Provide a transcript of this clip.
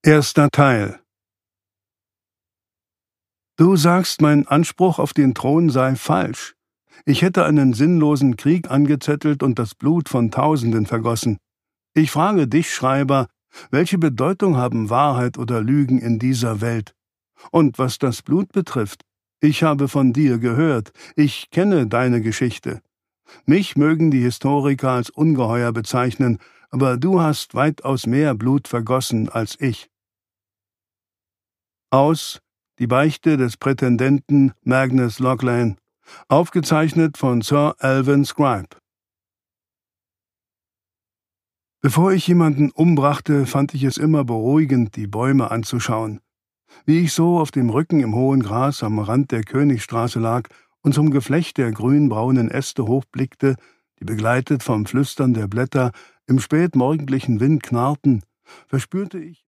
Erster Teil. Du sagst, mein Anspruch auf den Thron sei falsch. Ich hätte einen sinnlosen Krieg angezettelt und das Blut von Tausenden vergossen. Ich frage dich, Schreiber, welche Bedeutung haben Wahrheit oder Lügen in dieser Welt? Und was das Blut betrifft, ich habe von dir gehört, ich kenne deine Geschichte. Mich mögen die Historiker als ungeheuer bezeichnen, aber du hast weitaus mehr Blut vergossen als ich. Aus Die Beichte des Prätendenten Magnus Lochlane, aufgezeichnet von Sir Alvin Scribe. Bevor ich jemanden umbrachte, fand ich es immer beruhigend, die Bäume anzuschauen. Wie ich so auf dem Rücken im hohen Gras am Rand der Königstraße lag und zum Geflecht der grünbraunen Äste hochblickte, die begleitet vom Flüstern der Blätter im spätmorgendlichen Wind knarrten, verspürte ich